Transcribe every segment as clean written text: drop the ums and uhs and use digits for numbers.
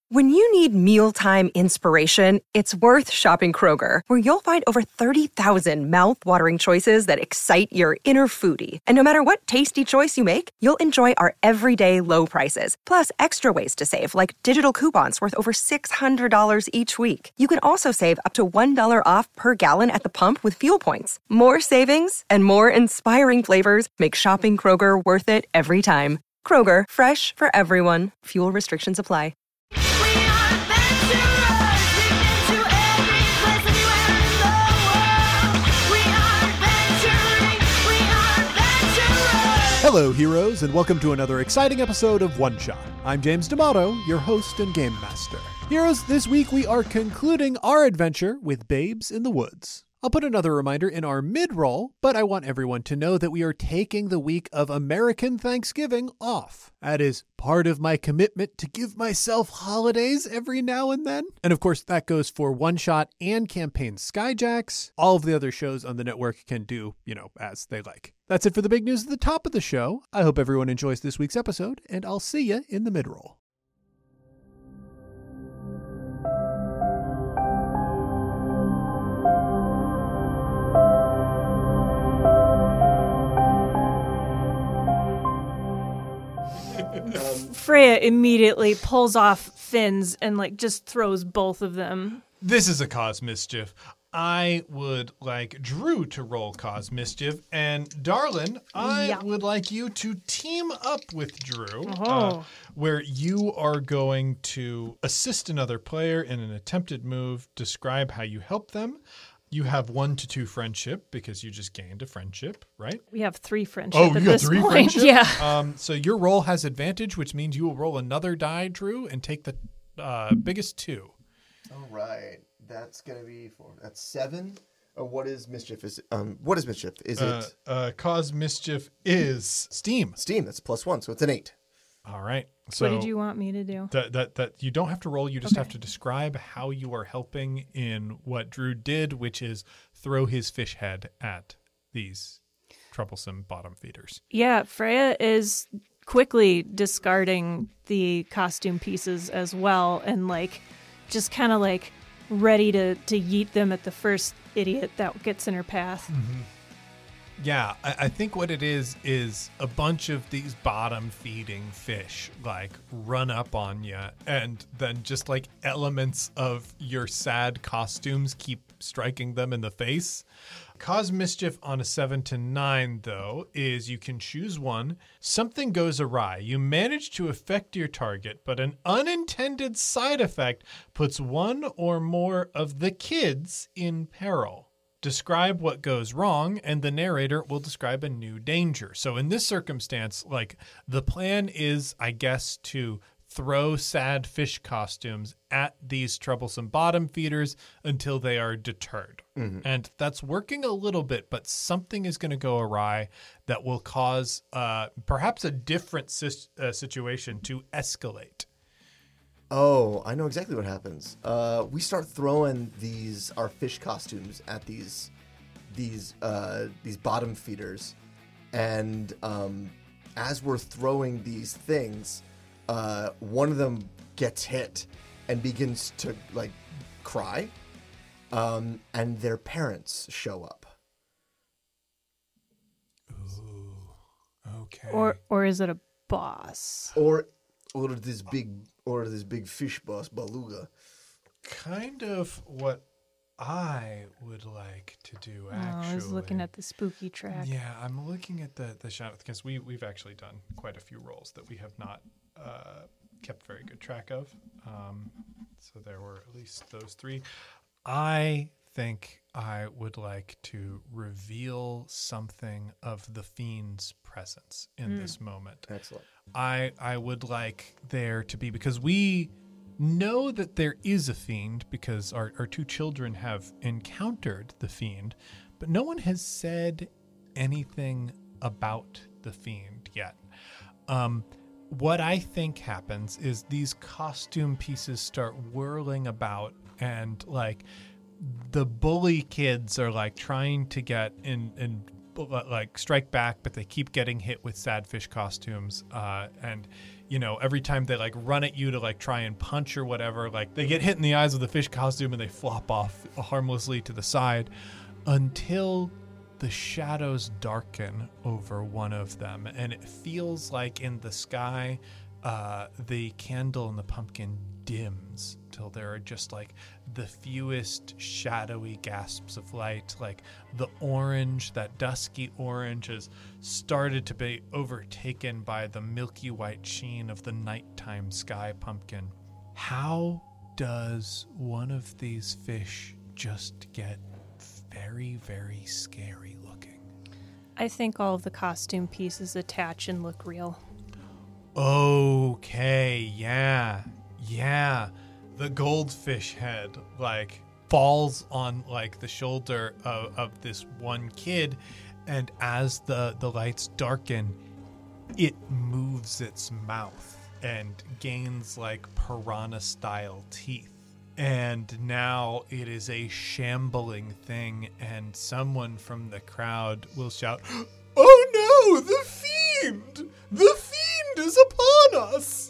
When you need mealtime inspiration, it's worth shopping Kroger, where you'll find over 30,000 mouth-watering choices that excite your inner foodie. And no matter what tasty choice you make, you'll enjoy our everyday low prices, plus extra ways to save, like digital coupons worth over $600 each week. You can also save up to $1 off per gallon at the pump with fuel points. More savings and more inspiring flavors make shopping Kroger worth it every time. Kroger, fresh for everyone. Fuel restrictions apply. Hello, heroes, and welcome to another exciting episode of One Shot. I'm James D'Amato, your host and game master. Heroes, this week we are concluding our adventure with Babes in the Woods. I'll put another reminder in our mid-roll, but I want everyone to know that we are taking the week of American Thanksgiving off. That is part of my commitment to give myself holidays every now and then. And of course, that goes for One Shot and Campaign Skyjacks. All of the other shows on the network can do, as they like. That's it for the big news at the top of the show. I hope everyone enjoys this week's episode, and I'll see you in the mid-roll. Freya immediately pulls off fins and just throws both of them. This is a cause mischief. I would like Drew to roll cause mischief, and Darlin, I would like you to team up with Drew, where you are going to assist another player in an attempted move, describe how you help them. You have 1 to 2 friendship because you just gained a friendship, right? We have 3 friendship at you got this 3 point. friendship? Yeah. So your roll has advantage, which means you will roll another die, Drew, and take the biggest 2. All right. That's going to be 4. That's 7. What is mischief? What is mischief? Is it cause mischief is steam. Steam? That's +1, so it's an 8. All right. So what did you want me to do? That you don't have to roll. You just have to describe how you are helping in what Drew did, which is throw his fish head at these troublesome bottom feeders. Yeah, Freya is quickly discarding the costume pieces as well, and just kind of ready to yeet them at the first idiot that gets in her path. Mm-hmm. Yeah, I think what it is a bunch of these bottom feeding fish run up on you, and then just elements of your sad costumes keep striking them in the face. Cause mischief on a 7 to 9, though, is you can choose one. Something goes awry. You manage to affect your target, but an unintended side effect puts one or more of the kids in peril. Describe what goes wrong, and the narrator will describe a new danger. So in this circumstance, the plan is, I guess, to throw sad fish costumes at these troublesome bottom feeders until they are deterred. Mm-hmm. And that's working a little bit, but something is going to go awry that will cause perhaps a different situation to escalate. Oh, I know exactly what happens. We start throwing our fish costumes at these bottom feeders, and as we're throwing these things, one of them gets hit and begins to cry, and their parents show up. Ooh, okay. Or is it a boss? Or this big fish boss, Beluga. Kind of what I would like to do, actually. I was looking at the spooky track. Yeah, I'm looking at the shot, because we've actually done quite a few rolls that we have not kept very good track of. So there were at least those 3. I think I would like to reveal something of the fiend's presence in this moment. Excellent. I would like there to be, because we know that there is a fiend because our 2 children have encountered the fiend, but no one has said anything about the fiend yet. What I think happens is these costume pieces start whirling about, and the bully kids are trying to get in strike back, but they keep getting hit with sad fish costumes, and every time they like run at you to like try and punch or whatever, like they get hit in the eyes with the fish costume and they flop off harmlessly to the side until the shadows darken over one of them, and it feels like in the sky the candle in the pumpkin dims till there are just like the fewest shadowy gasps of light. Like the orange, that dusky orange, has started to be overtaken by the milky white sheen of the nighttime sky pumpkin. How does one of these fish just get very, very scary looking? I think all of the costume pieces attach and look real. Okay, yeah. The goldfish head, like, falls on, like, the shoulder of this one kid, and as the lights darken, it moves its mouth and gains, like, piranha-style teeth. And now it is a shambling thing, and someone from the crowd will shout, "Oh no, the fiend! The fiend is upon us!"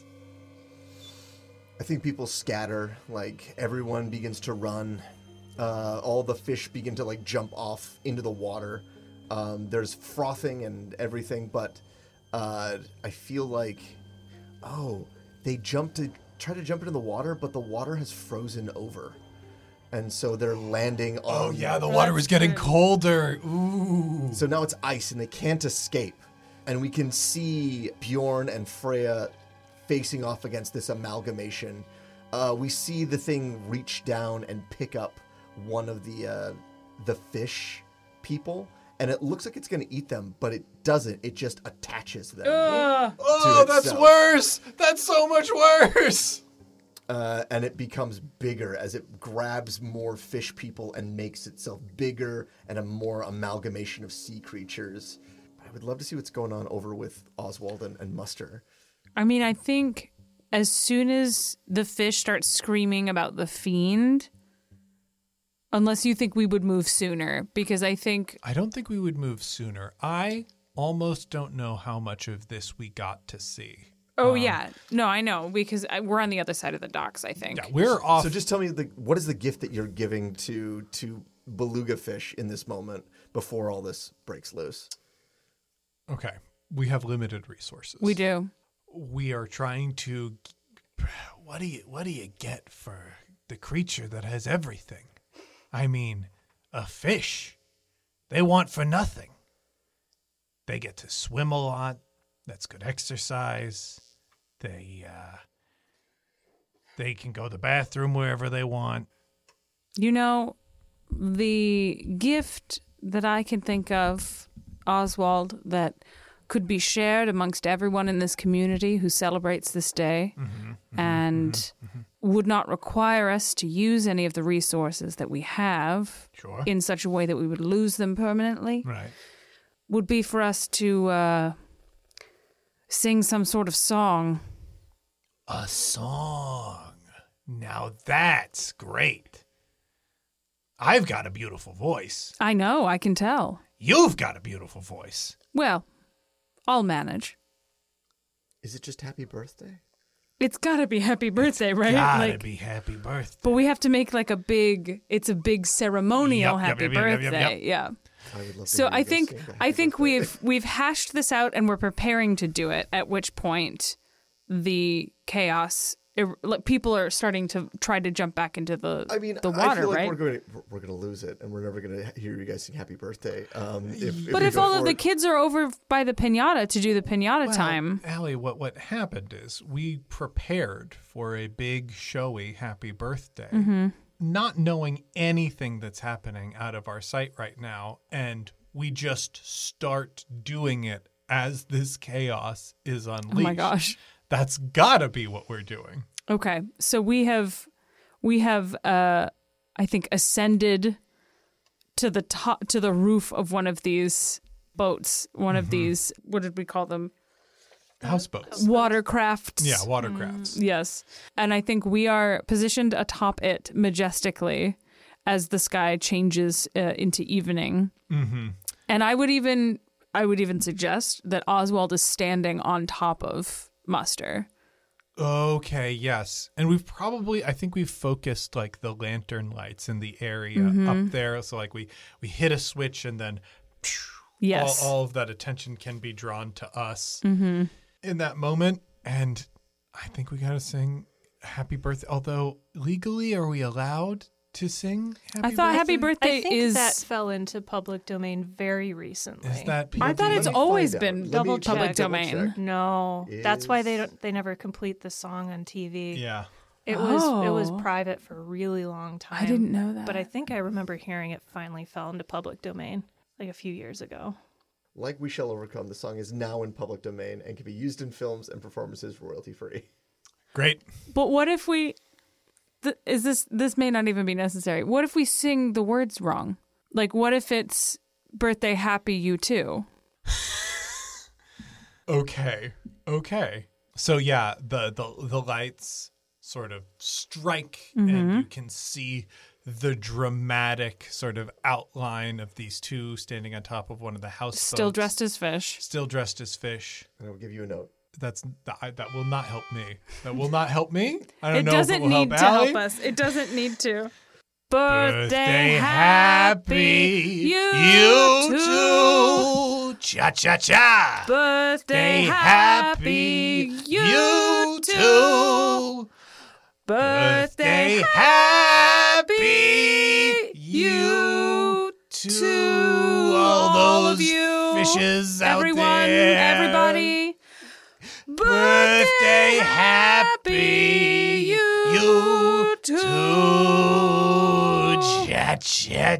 I think people scatter, like everyone begins to run. All the fish begin to like jump off into the water. There's frothing and everything, but I feel like, they try to jump into the water, but the water has frozen over. And so they're landing on... Oh yeah, the water was getting colder. Ooh. So now it's ice and they can't escape. And we can see Bjorn and Freya facing off against this amalgamation. We see the thing reach down and pick up one of the fish people, and it looks like it's going to eat them, but it doesn't. It just attaches them. Oh, that's worse. That's so much worse. And it becomes bigger as it grabs more fish people and makes itself bigger and a more amalgamation of sea creatures. I would love to see what's going on over with Oswald and Muster. I mean, I think as soon as the fish starts screaming about the fiend, unless you think we would move sooner, because I don't think we would move sooner. I almost don't know how much of this we got to see. Oh, yeah. No, I know, because we're on the other side of the docks, I think. Yeah, we're off. So just tell me, what is the gift that you're giving to beluga fish in this moment before all this breaks loose? Okay. We have limited resources. We do. We are trying to... What do you get for the creature that has everything? I mean, a fish. They want for nothing. They get to swim a lot. That's good exercise. They can go to the bathroom wherever they want. You know, the gift that I can think of, Oswald, that could be shared amongst everyone in this community who celebrates this day and would not require us to use any of the resources that we have in such a way that we would lose them permanently, right, would be for us to sing some sort of song. A song. Now that's great. I've got a beautiful voice. I know, I can tell. You've got a beautiful voice. Well, I'll manage. Is it just happy birthday? It's gotta be happy birthday, right? Gotta be happy birthday. But we have to make like a big ceremonial happy birthday. Yeah. I would love to so hear I you guys think sing birthday. we've hashed this out and we're preparing to do it, at which point the chaos, people are starting to try to jump back into the water, I feel like right? We're gonna lose it, and we're never gonna hear you guys sing happy birthday. If all of the kids are over by the piñata to do the piñata time, Allie, what happened is we prepared for a big showy happy birthday, not knowing anything that's happening out of our sight right now, and we just start doing it as this chaos is unleashed. Oh my gosh. That's gotta be what we're doing. Okay, so we have, I think, ascended to the top, to the roof of one of these boats. One of these, what did we call them? Houseboats. Watercrafts. Yeah, watercrafts. Yes, and I think we are positioned atop it majestically as the sky changes into evening. Mm-hmm. And I would even suggest that Oswald is standing on top of muster. Okay, yes. And I think we've focused like the lantern lights in the area up there. So like we hit a switch and then Yes. all of that attention can be drawn to us in that moment. And I think we got to sing Happy Birthday. Although legally, are we allowed to sing Happy I thought Birthday? Happy Birthday I think is... that fell into public domain very recently. Is that I thought Let it's me always find been out. Double Let me public double domain. check. No, that's why Is- they never complete the song on TV. Yeah. It was Oh. private for a really long time. I didn't know that. But I think I remember hearing it finally fell into public domain like a few years ago. Like We Shall Overcome, the song is now in public domain and can be used in films and performances royalty free. Great. But what if we... This may not even be necessary. What if we sing the words wrong? Like, what if it's birthday happy you too? Okay. So yeah, the lights sort of strike and you can see the dramatic sort of outline of these two standing on top of one of the houseboats. Still dressed as fish. Still dressed as fish. And I will give you a note. That will not help me. That will not help me. I don't It know doesn't if it will need help to Allie. help us. It doesn't need to. Birthday happy, you too. Cha cha cha. Birthday happy, you too. too. Birthday happy, you too. too. All of those you. fishes out Everyone, there. everybody. Birthday happy, you too. Cha cha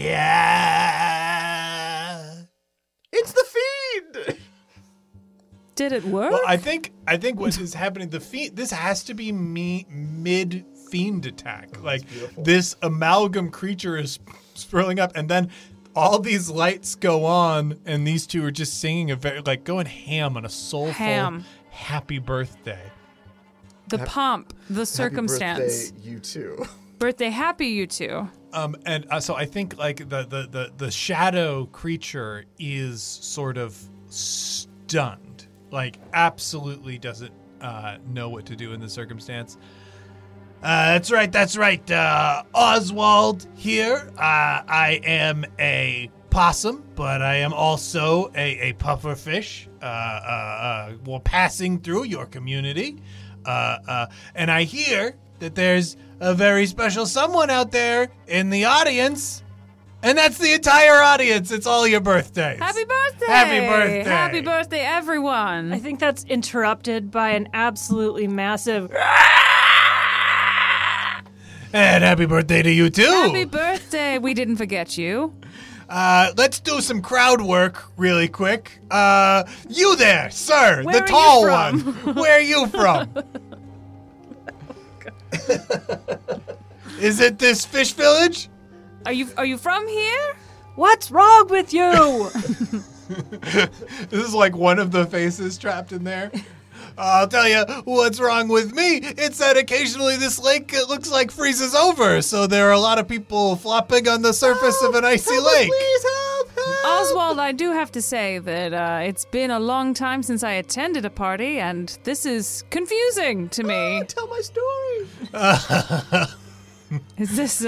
cha. It's the Fiend! Did it work? Well, I think what is happening. This has to be mid fiend attack. Like this amalgam creature is swirling up, and then all these lights go on, and these two are just singing going ham on a soulful Ham. happy birthday. the pomp, the circumstance. Happy birthday, you too. Birthday happy you two. And so I think like the shadow creature is sort of stunned, like absolutely doesn't know what to do in the circumstance. That's right. Oswald here. I am a possum, but I am also a puffer fish. We're passing through your community, and I hear that there's a very special someone out there in the audience, and that's the entire audience. It's all your birthdays. Happy birthday! Happy birthday! Happy birthday, everyone! I think that's interrupted by an absolutely massive. And happy birthday to you too. Happy birthday! We didn't forget you. Let's do some crowd work really quick. You there, sir, Where the are you tall from? one. Where are you from? Is it this fish village? Are you from here? What's wrong with you? This is like one of the faces trapped in there. I'll tell you what's wrong with me. It's that occasionally this lake looks like freezes over, so there are a lot of people flopping on the surface of an icy lake. Please help! Oswald, I do have to say that it's been a long time since I attended a party, and this is confusing to me. Tell my story. Is this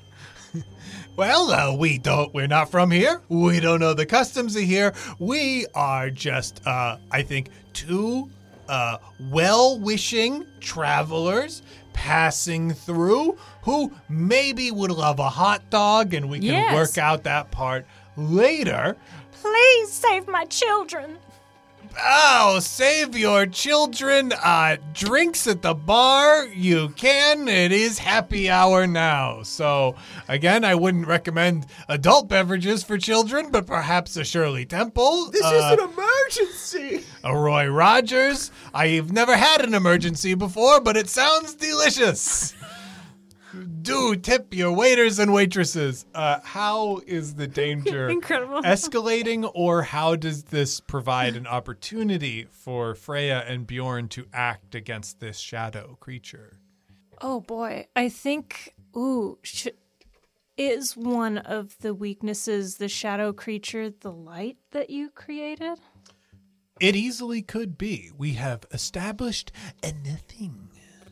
Well, we're not from here. We don't know the customs of here. We are just, I think, two well-wishing travelers passing through who maybe would love a hot dog, and we can Yes. work out that part later. Please save my children. Oh, save your children. Drinks at the bar, you can. It is happy hour now. So, again, I wouldn't recommend adult beverages for children, but perhaps a Shirley Temple. This is an emergency. A Roy Rogers. I've never had an emergency before, but it sounds delicious. Do tip your waiters and waitresses. How is the danger Incredible. escalating, or how does this provide an opportunity for Freya and Bjorn to act against this shadow creature? Oh boy, I think. Is one of the weaknesses the shadow creature the light that you created? It easily could be. We have established anything.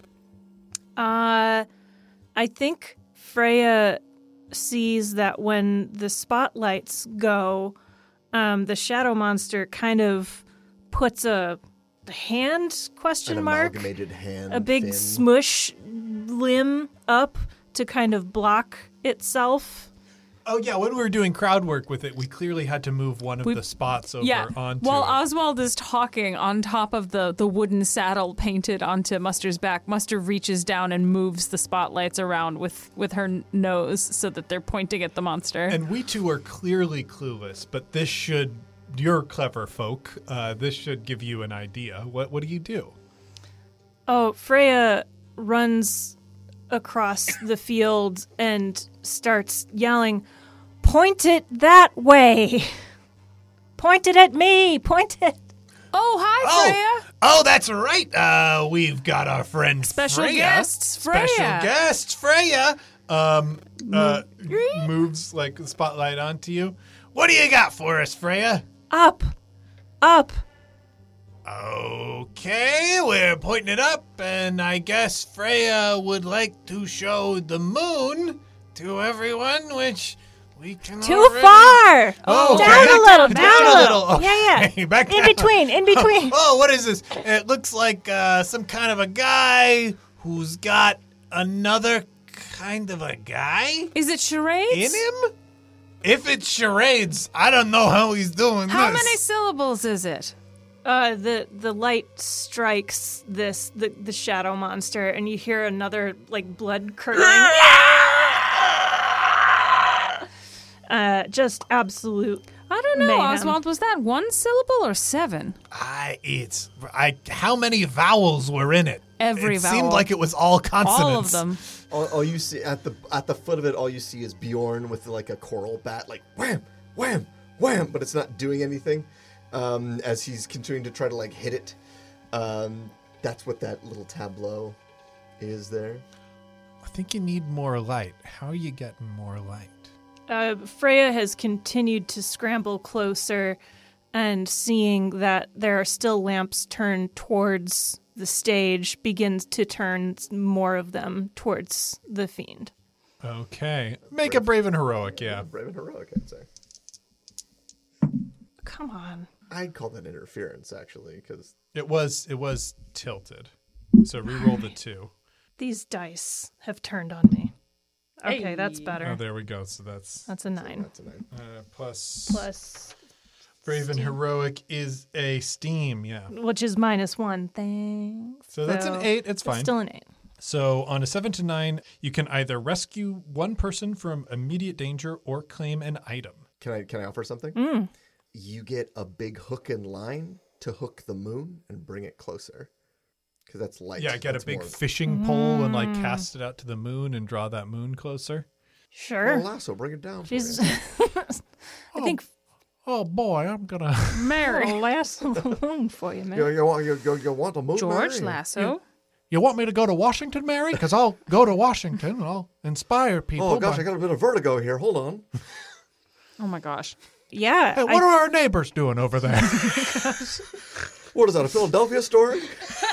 I think Freya sees that when the spotlights go, the shadow monster kind of puts a hand question An mark, amalgamated hand, a big fin. smush limb up to kind of block itself. Oh, yeah, when we were doing crowd work with it, we clearly had to move one of the spots over onto While it. Oswald is talking on top of the wooden saddle painted onto Muster's back, Muster reaches down and moves the spotlights around with her nose so that they're pointing at the monster. And we two are clearly clueless, but this should, you're clever folk, this should give you an idea. What do you do? Oh, Freya runs across the field and starts yelling, "Point it that way! Point it at me! Point it!" Oh, hi, Freya! Oh, that's right. We've got our friend Special Freya. guests, Freya. Special guest, Freya. Moves like the spotlight onto you. What do you got for us, Freya? Up! Up! Okay, we're pointing it up, and I guess Freya would like to show the moon to everyone, which we can Too already... far! Oh, okay. Down a little, Down down a a little. little. Yeah, Okay, back In down. between, in between. Oh, what is this? It looks like some kind of a guy who's got another kind of a guy Is it charades? in him? If it's charades, I don't know how he's doing How this. many syllables is it? The light strikes the shadow monster, and you hear another like blood curdling. Just absolute. I don't know, Mayhem. Oswald. Was that one syllable or 7? How many vowels were in it? Every it vowel. seemed like it was all consonants. All of them. All you see at the foot of it, all you see is Bjorn with like a coral bat, like wham, wham, wham, but it's not doing anything. As he's continuing to try to like hit it. That's what that little tableau is there. I think you need more light. How are you getting more light? Freya has continued to scramble closer, and seeing that there are still lamps turned towards the stage, begins to turn more of them towards the fiend. Okay. Make a brave and heroic, yeah. Brave and heroic, I'd say. Come on. I'd call that interference, actually, because It was tilted. So re-roll the 2. These dice have turned on me. Okay, that's better. Oh, there we go. So that's That's a 9. that's a 9. plus Plus, brave and heroic is a steam, yeah. which is -1. Thanks. So that's an 8. It's fine. Still an 8. So on a 7 to 9, you can either rescue one person from immediate danger or claim an item. Can I offer something? You get a big hook and line to hook the moon and bring it closer. Because that's light. Yeah, get That's a big more- fishing pole and like cast it out to the moon and draw that moon closer. Sure. Oh, lasso, bring it down. For She's. you. I think Oh boy, I'm gonna. Mary. I'll last alone for you, man. You want a moon? George Mary? Lasso. You want me to go to Washington, Mary? Because I'll go to Washington and I'll inspire people. Oh gosh, I got a bit of vertigo here. Hold on. Oh my gosh. Yeah. Hey, what are our neighbors doing over there? What is that? A Philadelphia story?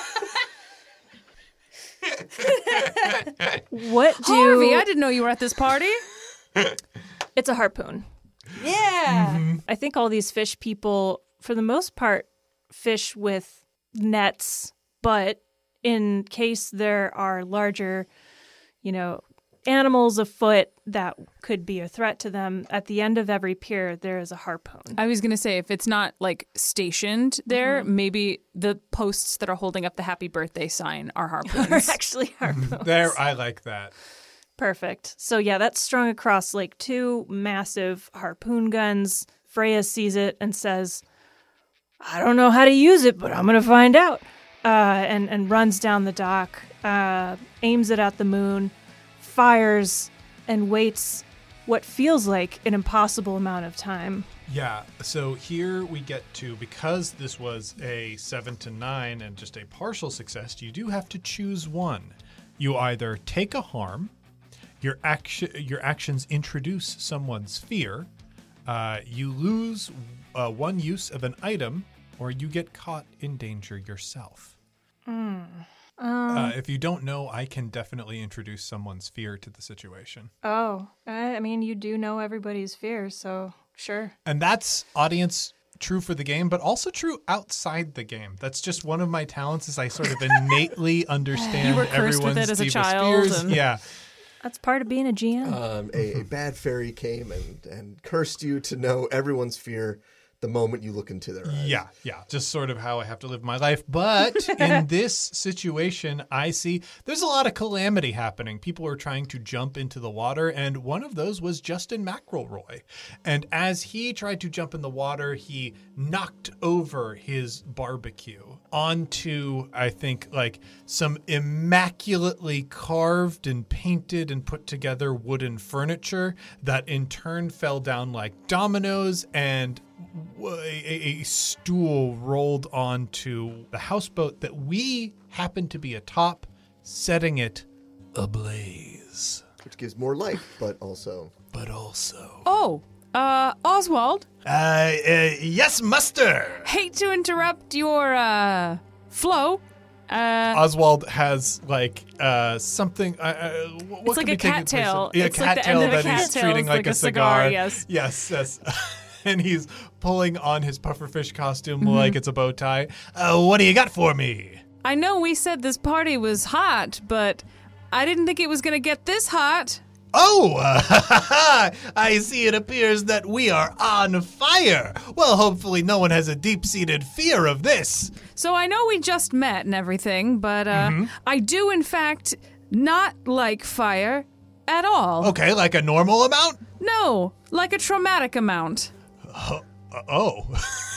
What do Harvey, I didn't know you were at this party. It's a harpoon. Yeah. I think all these fish people, for the most part, fish with nets, but in case there are larger, animals afoot that could be a threat to them, at the end of every pier, there is a harpoon. I was going to say, if it's not like stationed there, maybe the posts that are holding up the happy birthday sign are harpoons. They're actually harpoons. There, I like that. Perfect. So yeah, that's strung across like 2 massive harpoon guns. Freya sees it and says, "I don't know how to use it, but I'm going to find out." And runs down the dock, aims it at the moon, fires, and waits what feels like an impossible amount of time. Yeah, so here we get to, because this was a 7 to 9 and just a partial success, you do have to choose one. You either take a harm, your actions introduce someone's fear, you lose one use of an item, or you get caught in danger yourself. If you don't know, I can definitely introduce someone's fear to the situation. Oh, I mean, you do know everybody's fears, so sure. And that's, audience, true for the game, but also true outside the game. That's just one of my talents, is I sort of innately understand You were cursed with everyone's it as a deepest child, fears. and- Yeah. That's part of being a GM. A bad fairy came and cursed you to know everyone's fear the moment you look into their eyes. Yeah. Just sort of how I have to live my life. But in this situation, I see there's a lot of calamity happening. People are trying to jump into the water, and one of those was Justin McElroy. And as he tried to jump in the water, he knocked over his barbecue onto, I think, like some immaculately carved and painted and put together wooden furniture that in turn fell down like dominoes, and a stool rolled onto the houseboat that we happened to be atop, setting it ablaze. Which gives more light, but also... Oh, Oswald, Yes, Muster! hate to interrupt your flow. Oswald has like something. What It's like can a be taken cattail. place of- It's a like the cattail end of a that he's cattail treating is like like a a cigar. cigar, yes. Yes. And he's pulling on his pufferfish costume like it's a bow tie. What do you got for me? I know we said this party was hot, but I didn't think it was going to get this hot. Oh, I see it appears that we are on fire. Well, hopefully no one has a deep-seated fear of this. So I know we just met and everything, but I do, in fact, not like fire at all. Okay, like a normal amount? No, like a traumatic amount. Oh.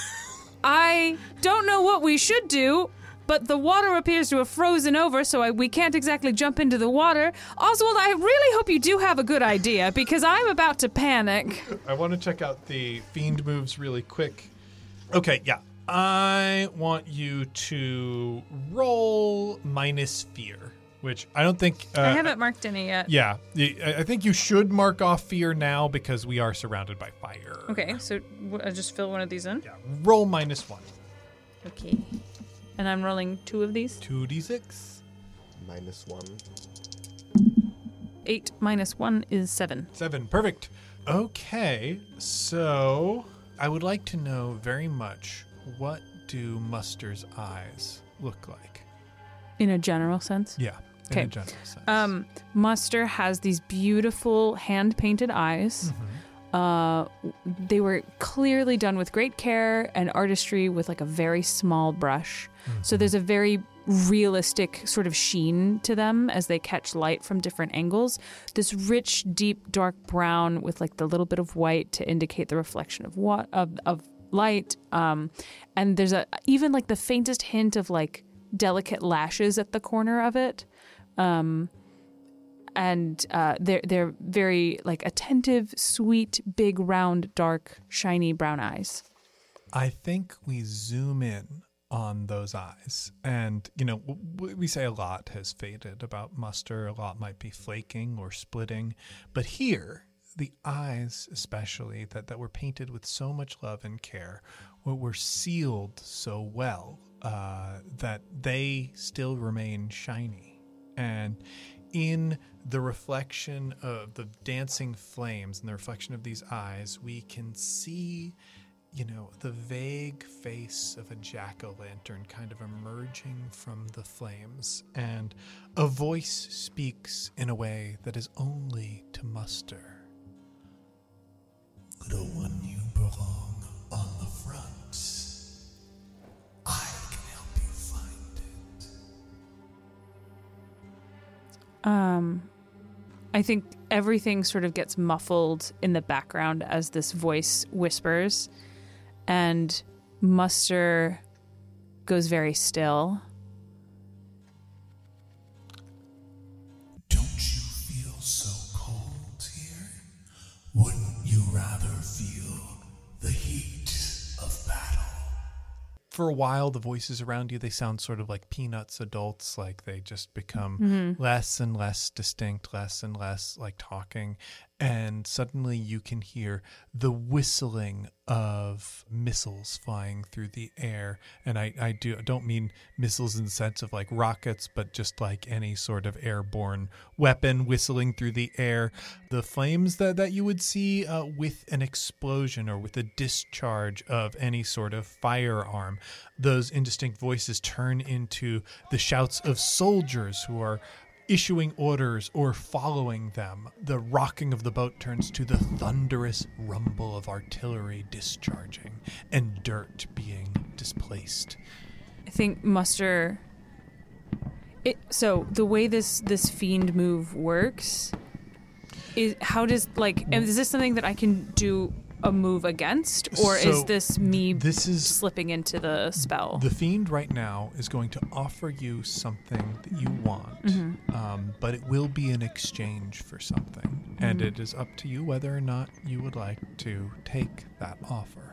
I don't know what we should do, but the water appears to have frozen over, so we can't exactly jump into the water. Oswald, I really hope you do have a good idea, because I'm about to panic. I want to check out the fiend moves really quick. Okay, yeah. I want you to roll minus fear, which I don't think... I haven't marked any yet. Yeah, I think you should mark off fear now because we are surrounded by fire. Okay, so I just fill one of these in. Yeah, roll -1. Okay. And I'm rolling 2 of these. 2d6. -1. 8 minus 1 is 7. 7, perfect. Okay, so I would like to know very much, what do Muster's eyes look like? In a general sense? Yeah, in Okay. a general sense. Muster has these beautiful hand-painted eyes. They were clearly done with great care and artistry with like a very small brush. So there's a very realistic sort of sheen to them as they catch light from different angles. This rich, deep, dark brown with like the little bit of white to indicate the reflection of light. And there's even like the faintest hint of like delicate lashes at the corner of it. And they're very like attentive, sweet, big, round, dark, shiny brown eyes. I think we zoom in on those eyes. And, you know, we say a lot has faded about Muster. A lot might be flaking or splitting. But here, the eyes especially, that were painted with so much love and care, were sealed so well that they still remain shiny. And in the reflection of the dancing flames and the reflection of these eyes, we can see, you know, the vague face of a jack-o'-lantern kind of emerging from the flames. And a voice speaks in a way that is only to Muster. Little one, you belong on the front. I can help you find it. I think everything sort of gets muffled in the background as this voice whispers, and Muster goes very still. Don't you feel so cold here? Wouldn't you rather feel the heat of battle? For a while, the voices around you, they sound sort of like Peanuts adults, like they just become less and less distinct, less and less like talking. and suddenly you can hear the whistling of missiles flying through the air. And I don't mean missiles in the sense of like rockets, but just like any sort of airborne weapon whistling through the air. The flames that you would see with an explosion or with a discharge of any sort of firearm. Those indistinct voices turn into the shouts of soldiers who are issuing orders or following them. The rocking of the boat turns to the thunderous rumble of artillery discharging and dirt being displaced. I think Muster... So the way this fiend move works is is this something that I can do a move against, or is this me slipping into the spell? The fiend right now is going to offer you something that you want, but it will be in exchange for something, and it is up to you whether or not you would like to take that offer.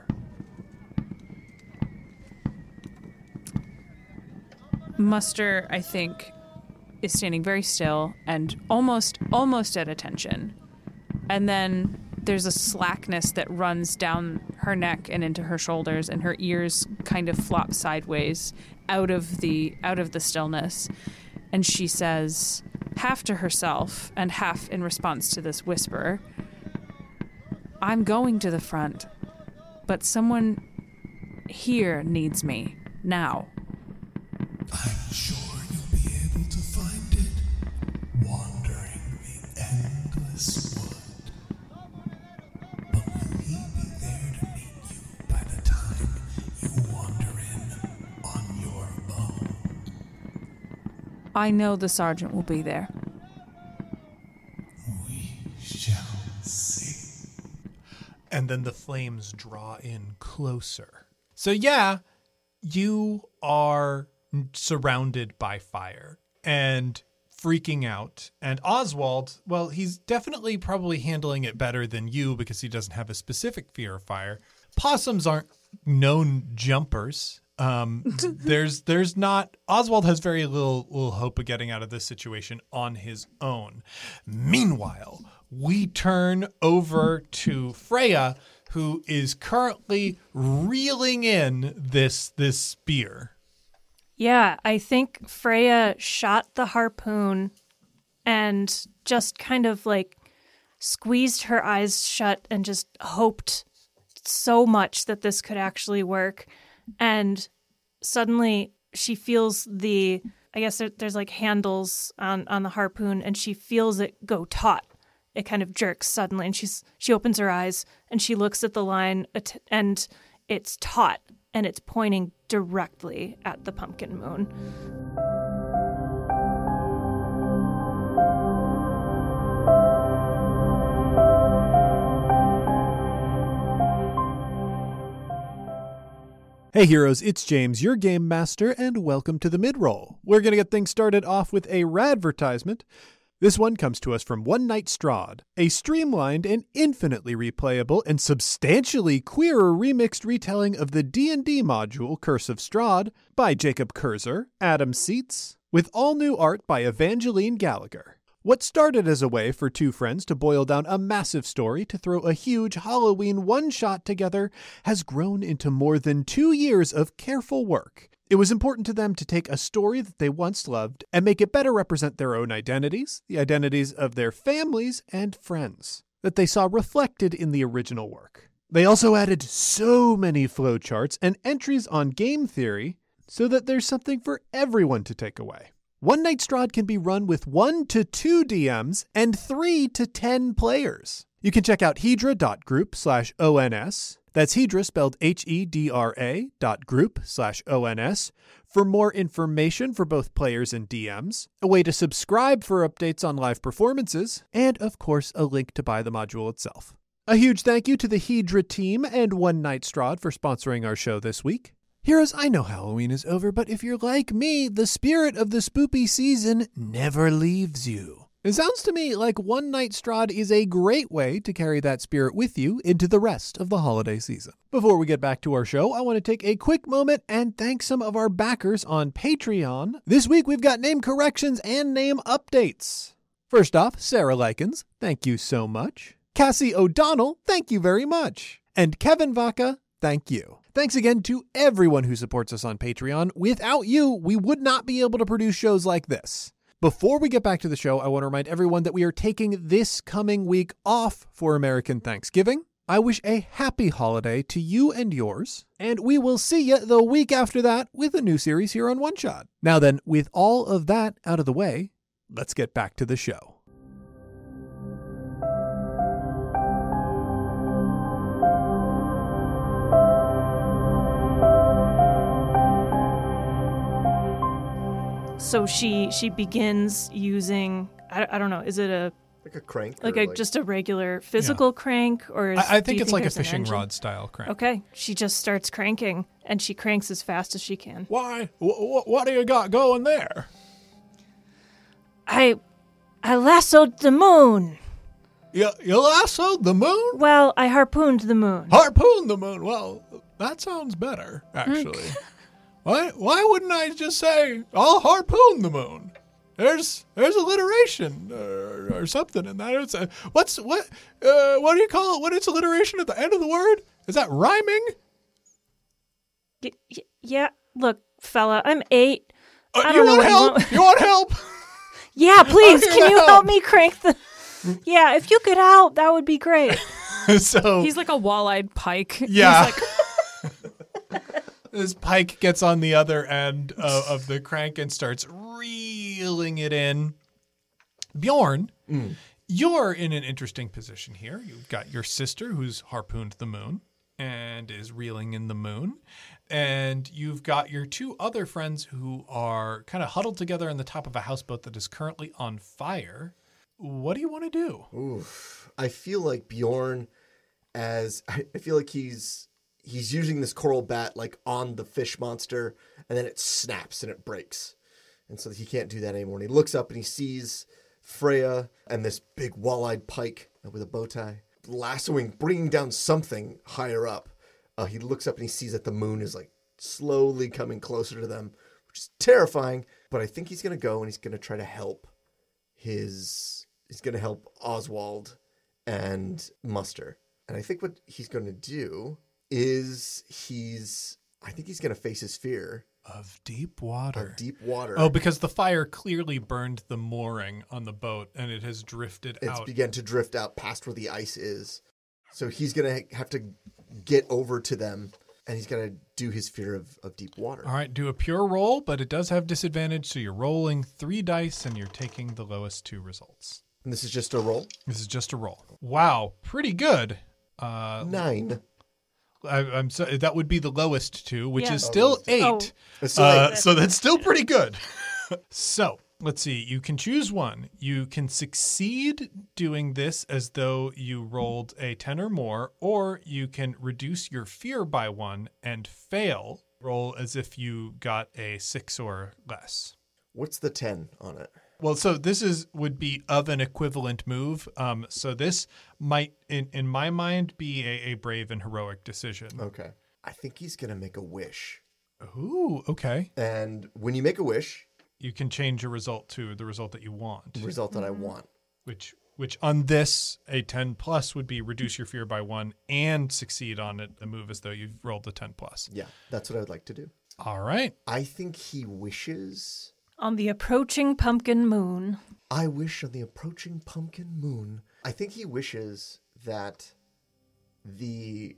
Muster, I think, is standing very still and almost at attention, and then there's a slackness that runs down her neck and into her shoulders, and her ears kind of flop sideways out of the stillness. And she says, half to herself and half in response to this whisper, "I'm going to the front, but someone here needs me now." I'm sure you'll be able to find it, wandering the endless wood. But will he be there to meet you by the time you wander in on your own? I know the sergeant will be there. We shall see. And then the flames draw in closer. So yeah, you are surrounded by fire and freaking out. And Oswald, well, he's definitely probably handling it better than you because he doesn't have a specific fear of fire. Possums aren't known jumpers. There's not. Oswald has very little hope of getting out of this situation on his own. Meanwhile, we turn over to Freya, who is currently reeling in this spear. Yeah, I think Freya shot the harpoon and just kind of like squeezed her eyes shut and just hoped so much that this could actually work. And suddenly she feels I guess there's like handles on the harpoon, and she feels it go taut. It kind of jerks suddenly, and she opens her eyes and she looks at the line, and it's taut. And it's pointing directly at the pumpkin moon. Hey heroes, it's James, your game master, and welcome to the mid-roll. We're going to get things started off with a radvertisement. This one comes to us from One Night Strahd, a streamlined and infinitely replayable and substantially queerer remixed retelling of the D&D module Curse of Strahd by Jacob Kurzer, Adam Seitz, with all new art by Evangeline Gallagher. What started as a way for two friends to boil down a massive story to throw a huge Halloween one-shot together has grown into more than 2 years of careful work. It was important to them to take a story that they once loved and make it better represent their own identities, the identities of their families and friends, that they saw reflected in the original work. They also added so many flowcharts and entries on game theory so that there's something for everyone to take away. One Night Strahd can be run with 1 to 2 DMs and 3 to 10 players. You can check out hedra.group/ONS. That's Hedra spelled HEDRA.group/ONS for more information for both players and DMs, a way to subscribe for updates on live performances, and of course a link to buy the module itself. A huge thank you to the Hedra team and One Night Strahd for sponsoring our show this week. Heroes, I know Halloween is over, but if you're like me, the spirit of the spoopy season never leaves you. It sounds to me like One Night Strahd is a great way to carry that spirit with you into the rest of the holiday season. Before we get back to our show, I want to take a quick moment and thank some of our backers on Patreon. This week we've got name corrections and name updates. First off, Sarah Likens, thank you so much. Cassie O'Donnell, thank you very much. And Kevin Vaca, thank you. Thanks again to everyone who supports us on Patreon. Without you, we would not be able to produce shows like this. Before we get back to the show, I want to remind everyone that we are taking this coming week off for American Thanksgiving. I wish a happy holiday to you and yours, and we will see you the week after that with a new series here on One Shot. Now then, with all of that out of the way, let's get back to the show. So she begins using, I don't know, is it a Like a crank? like or a just a regular physical crank, or is, I do think you it's like a there's an fishing engine? rod style crank. Okay, she just starts cranking, and she cranks as fast as she can. Why? What do you got going there? I lassoed the moon. You lassoed the moon? Well, I harpooned the moon. Harpoon the moon. Well, that sounds better, actually. Why wouldn't I just say, I'll harpoon the moon? There's alliteration or something in that. It's what do you call it when it's alliteration at the end of the word? Is that rhyming? Yeah, look, fella, I'm 8. I don't You know want what help? You want help? Yeah, please, here can to you help. help me crank the... Yeah, if you could help, that would be great. So He's like a wall-eyed pike. yeah. He's like, This pike gets on the other end of the crank and starts reeling it in. Bjorn, you're in an interesting position here. You've got your sister who's harpooned the moon and is reeling in the moon. And you've got your 2 other friends who are kind of huddled together on the top of a houseboat that is currently on fire. What do you want to do? Oof. I feel like Bjorn, I feel like he's using this coral bat like on the fish monster, and then it snaps and it breaks. And so he can't do that anymore. And he looks up and he sees Freya and this big wall-eyed pike with a bow tie lassoing, bringing down something higher up. He looks up and he sees that the moon is like slowly coming closer to them, which is terrifying. But I think he's going to go and he's going to try to help he's going to help Oswald and Muster. And I think what he's going to do is I think he's going to face his fear Of deep water. of deep water. Oh, because the fire clearly burned the mooring on the boat and it has drifted It's out. begun to drift out past where the ice is. So he's going to have to get over to them, and he's going to do his fear of deep water. All right, do a pure roll, but it does have disadvantage, so you're rolling 3 dice and you're taking the lowest 2 results. And this is just a roll. This is just a roll. Wow, pretty good. 9. I'm sorry, that would be the lowest 2, which Yeah. is still 8. Oh. So that's still pretty good. So let's see. You can choose one. You can succeed doing this as though you rolled a 10 or more, or you can reduce your fear by 1 and fail. Roll as if you got a 6 or less. What's the 10 on it? Well, so this would be of an equivalent move. So this might, in my mind, be a brave and heroic decision. Okay. I think he's going to make a wish. Ooh, okay. And when you make a wish, You can change your result to the result that you want, the result that I want. which on this, a 10 plus would be reduce your fear by 1 and succeed on it, a move as though you've rolled a 10 plus. Yeah, that's what I would like to do. All right. I think he wishes... On the approaching pumpkin moon. I wish on the approaching pumpkin moon. I think he wishes that the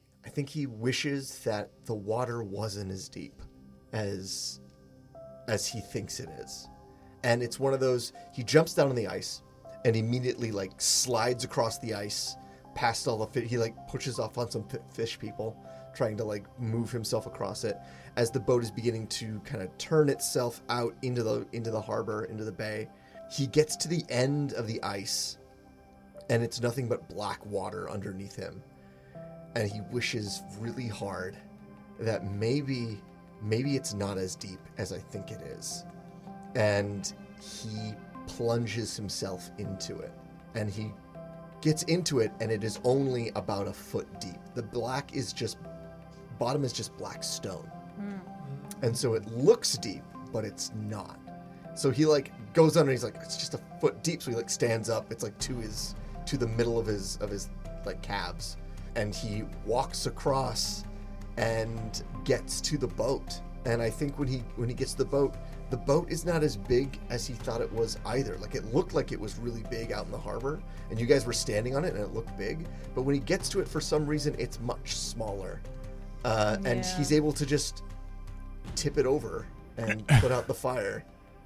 water wasn't as deep as he thinks it is. And it's one of those, he jumps down on the ice and immediately like slides across the ice past all the fish. He like pushes off on some fish people, trying to like move himself across it as the boat is beginning to kind of turn itself out into the harbor, into the bay. He gets to the end of the ice and it's nothing but black water underneath him. And he wishes really hard that maybe it's not as deep as I think it is. And he plunges himself into it. And he gets into it, and it is only about a foot deep. The bottom is just black stone. And so it looks deep, but it's not. So he like goes under, and he's like, it's just a foot deep. So he like stands up. It's like to the middle of his like calves. And he walks across and gets to the boat. And I think when he gets to the boat is not as big as he thought it was either. Like, it looked like it was really big out in the harbor, and you guys were standing on it, and it looked big. But when he gets to it, for some reason, it's much smaller. And he's able to just tip it over and put out the fire.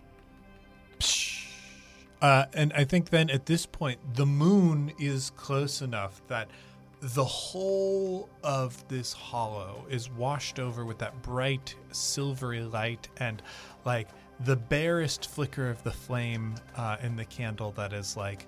And I think then at this point, the moon is close enough that the whole of this hollow is washed over with that bright silvery light, and like the barest flicker of the flame in the candle that is like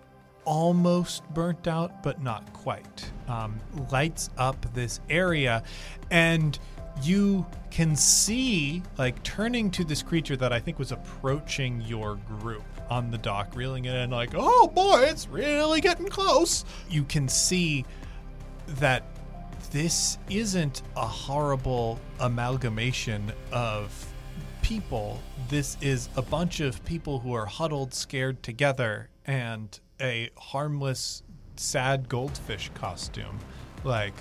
almost burnt out but not quite lights up this area. And you can see, like, turning to this creature that I think was approaching your group on the dock, reeling it in like, oh boy, it's really getting close. You can see that this isn't a horrible amalgamation of people. This is a bunch of people who are huddled, scared together, and a harmless, sad goldfish costume, like,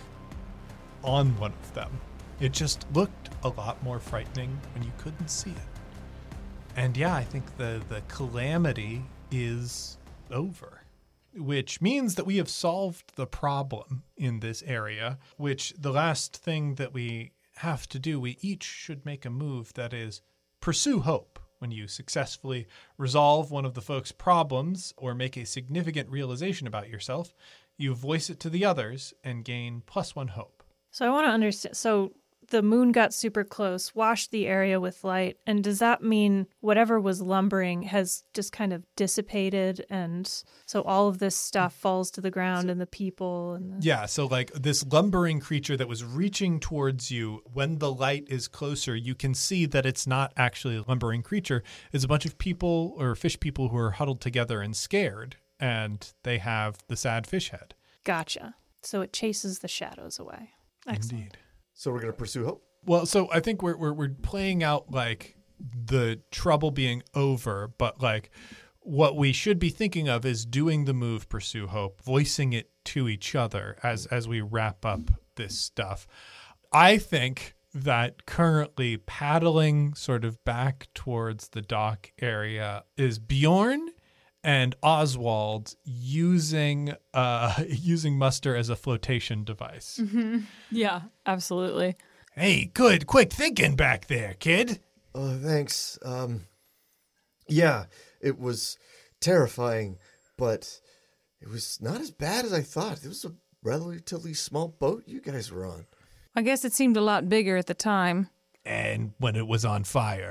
on one of them. It just looked a lot more frightening when you couldn't see it. And yeah, I think the calamity is over, which means that we have solved the problem in this area, which the last thing that we have to do, we each should make a move that is pursue hope. When you successfully resolve one of the folks' problems or make a significant realization about yourself, you voice it to the others and gain +1 hope. So I want to understand. So the moon got super close, washed the area with light. And does that mean whatever was lumbering has just kind of dissipated? And so all of this stuff falls to the ground and the people. Yeah. So like this lumbering creature that was reaching towards you, when the light is closer, you can see that it's not actually a lumbering creature. It's a bunch of people or fish people who are huddled together and scared. And they have the sad fish head. Gotcha. So it chases the shadows away. Excellent. Indeed. So we're going to pursue hope? Well, so I think we're playing out like the trouble being over, but like what we should be thinking of is doing the move pursue hope, voicing it to each other as we wrap up this stuff. I think that currently paddling sort of back towards the dock area is Bjorn and Oswald using Muster as a flotation device. Mm-hmm. Yeah, absolutely. Hey, good, quick thinking back there, kid. Oh, thanks. Yeah, it was terrifying, but it was not as bad as I thought. It was a relatively small boat you guys were on. I guess it seemed a lot bigger at the time. And when it was on fire.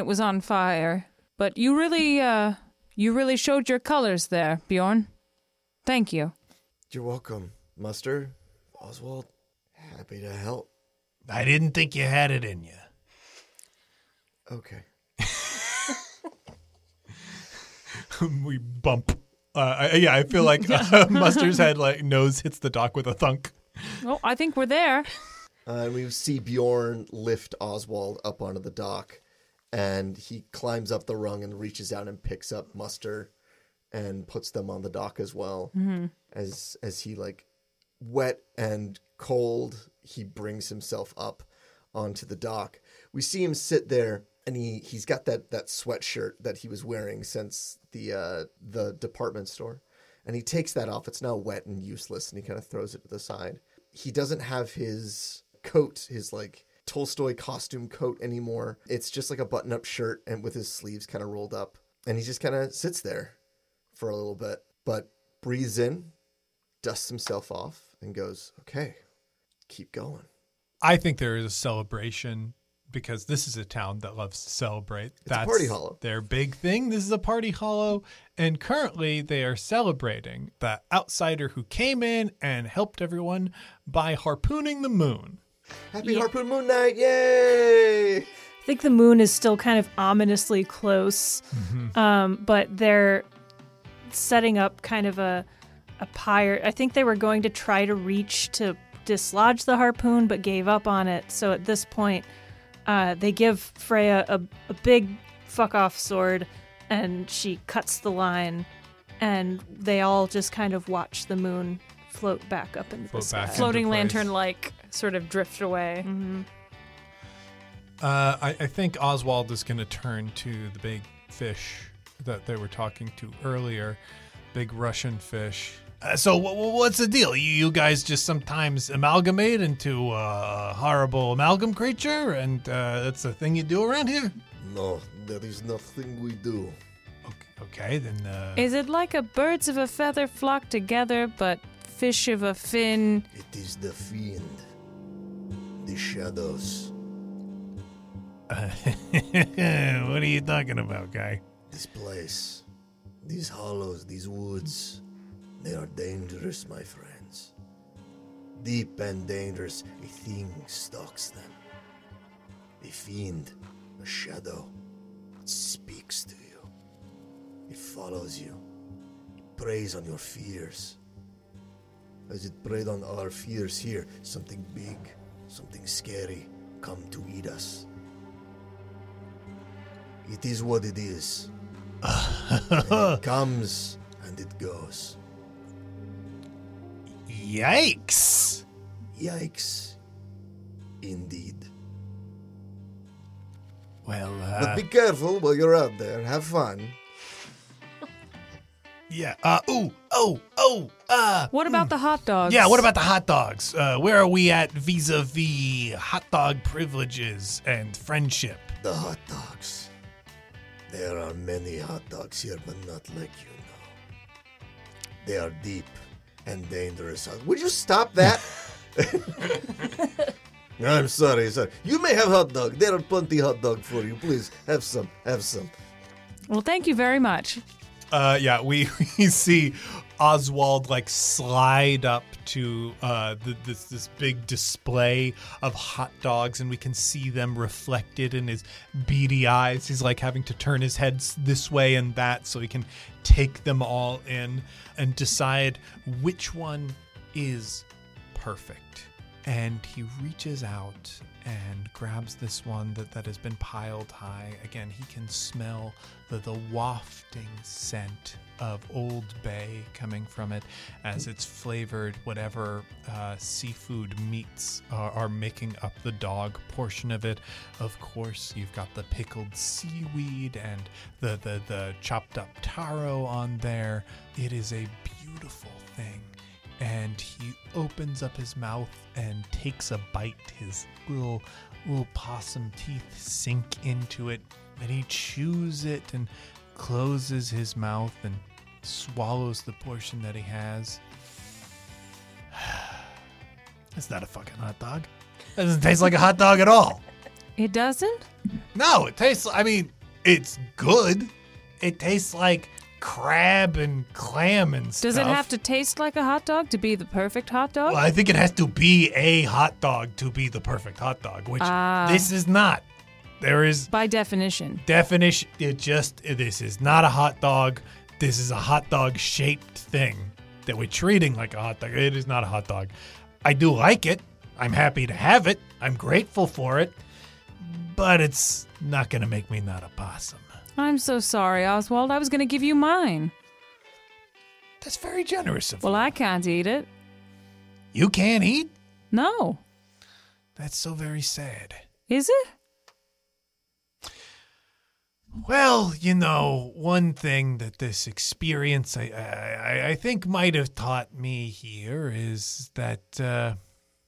But you really showed your colors there, Bjorn. Thank you. You're welcome, Muster. Oswald, happy to help. I didn't think you had it in you. Okay. We bump. I feel like Muster's head, like, nose hits the dock with a thunk. Well, I think we're there. We see Bjorn lift Oswald up onto the dock, and he climbs up the rung and reaches out and picks up Muster and puts them on the dock as well. Mm-hmm. As he, like, wet and cold, he brings himself up onto the dock. We see him sit there, and he's got that sweatshirt that he was wearing since the department store. And he takes that off. It's now wet and useless, and he kind of throws it to the side. He doesn't have his coat, his, like, Tolstoy costume coat anymore. It's just like a button-up shirt and with his sleeves kind of rolled up. And he just kind of sits there for a little bit, but breathes in, dusts himself off, and goes, okay, keep going. I think there is a celebration because this is a town that loves to celebrate. That's a party hollow. Their big thing. This is a party hollow. And currently they are celebrating the outsider who came in and helped everyone by harpooning the moon. Happy Harpoon Moon Night. Yay! I think the moon is still kind of ominously close, but they're setting up kind of a pyre. I think they were going to try to reach to dislodge the harpoon, but gave up on it. So at this point, they give Freya a big fuck-off sword, and she cuts the line, and they all just kind of watch the moon float back up into the Float sky. back. Floating Into place. lantern-like sort of drift away. Mm-hmm. I think Oswald is going to turn to the big fish that they were talking to earlier, big Russian fish. So what's the deal? You guys just sometimes amalgamate into a horrible amalgam creature, and that's a thing you do around here? No, there is nothing we do. Okay, then... Is it like a birds of a feather flock together, but fish of a fin? It is the fiend. The shadows. What are you talking about, guy? This place. These hollows, these woods. They are dangerous, my friends. Deep and dangerous, a thing stalks them. A fiend, a shadow. It speaks to you. It follows you. It preys on your fears. As it preyed on our fears here, something big, something scary, come to eat us. It is what it is. And it comes and it goes. Yikes! Yikes. Indeed. Well, But be careful while you're out there. Have fun. yeah. What about the hot dogs? Yeah, what about the hot dogs? Where are we at vis-a-vis hot dog privileges and friendship? The hot dogs. There are many hot dogs here, but not like you know. They are deep and dangerous. Would you stop that? I'm sorry. You may have hot dog. There are plenty hot dog for you. Please, have some. Have some. Well, thank you very much. Yeah, we see Oswald like slide up to this big display of hot dogs, and we can see them reflected in his beady eyes. He's like having to turn his head this way and that so he can take them all in and decide which one is perfect. And he reaches out and grabs this one that has been piled high. Again, he can smell the wafting scent of Old Bay coming from it as it's flavored whatever seafood meats are making up the dog portion of it. Of course, you've got the pickled seaweed and the chopped up taro on there. It is a beautiful thing. And he opens up his mouth and takes a bite. His little possum teeth sink into it, and he chews it and closes his mouth and swallows the portion that he has. It's not a fucking hot dog. It doesn't taste like a hot dog at all. It doesn't? No, it tastes, I mean, it's good. It tastes like crab and clam and stuff. Does it have to taste like a hot dog to be the perfect hot dog? Well, I think it has to be a hot dog to be the perfect hot dog, which this is not. There is By definition. definition. This is not a hot dog. This is a hot dog shaped thing that we're treating like a hot dog. It is not a hot dog. I do like it. I'm happy to have it. I'm grateful for it. But it's not going to make me not a possum. I'm so sorry, Oswald. I was going to give you mine. That's very generous of you. Well, I can't eat it. You can't eat? No. That's so very sad. Is it? Well, you know, one thing that this experience I think might have taught me here is that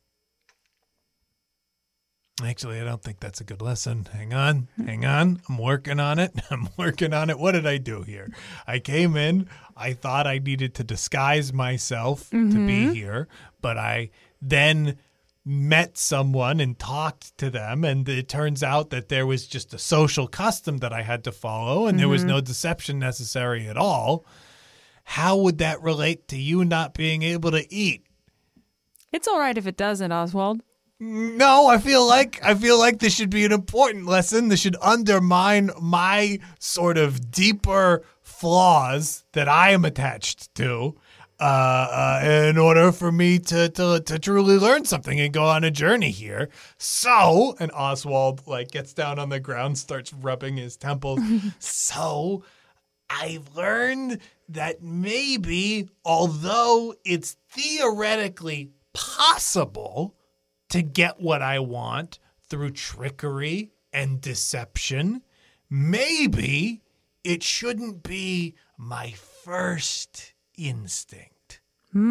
actually, I don't think that's a good lesson. Hang on. I'm working on it. What did I do here? I came in. I thought I needed to disguise myself to be here, but I then met someone and talked to them, and it turns out that there was just a social custom that I had to follow, and there was no deception necessary at all. How would that relate to you not being able to eat? It's all right if it doesn't, Oswald. No, I feel like this should be an important lesson. This should undermine my sort of deeper flaws that I am attached to, in order for me to truly learn something and go on a journey here. So, and Oswald like gets down on the ground, starts rubbing his temples. So, I've learned that maybe, although it's theoretically possible to get what I want through trickery and deception, maybe it shouldn't be my first instinct.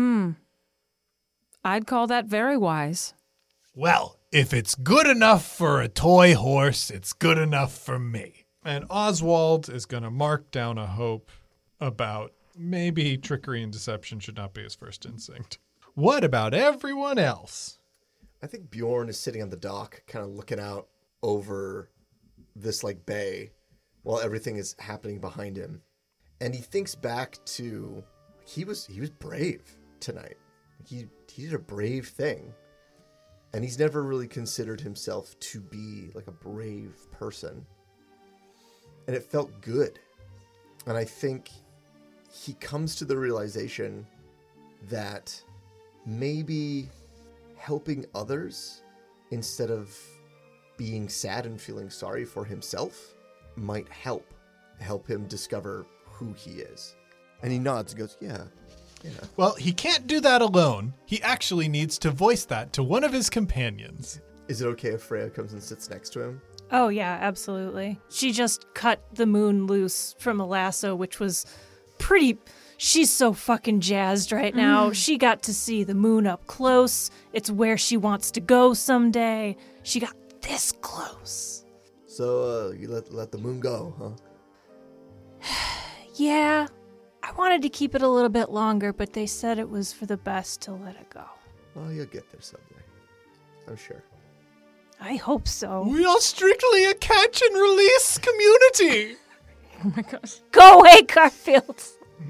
I'd call that very wise. Well, if it's good enough for a toy horse, it's good enough for me. And Oswald is going to mark down a hope about maybe trickery and deception should not be his first instinct. What about everyone else? I think Bjorn is sitting on the dock, kind of looking out over this like bay while everything is happening behind him. And he thinks back to he was brave tonight. He did a brave thing. And he's never really considered himself to be like a brave person. And it felt good. And I think he comes to the realization that maybe helping others instead of being sad and feeling sorry for himself might help him discover who he is. And he nods and goes, yeah. Well, he can't do that alone. He actually needs to voice that to one of his companions. Is it okay if Freya comes and sits next to him? Oh, yeah, absolutely. She just cut the moon loose from a lasso, which was pretty... She's so fucking jazzed right now. She got to see the moon up close. It's where she wants to go someday. She got this close. So you let the moon go, huh? Yeah, I wanted to keep it a little bit longer, but they said it was for the best to let it go. Well, you'll get there someday. I'm sure. I hope so. We are strictly a catch and release community. Oh my gosh. Go away, Garfield.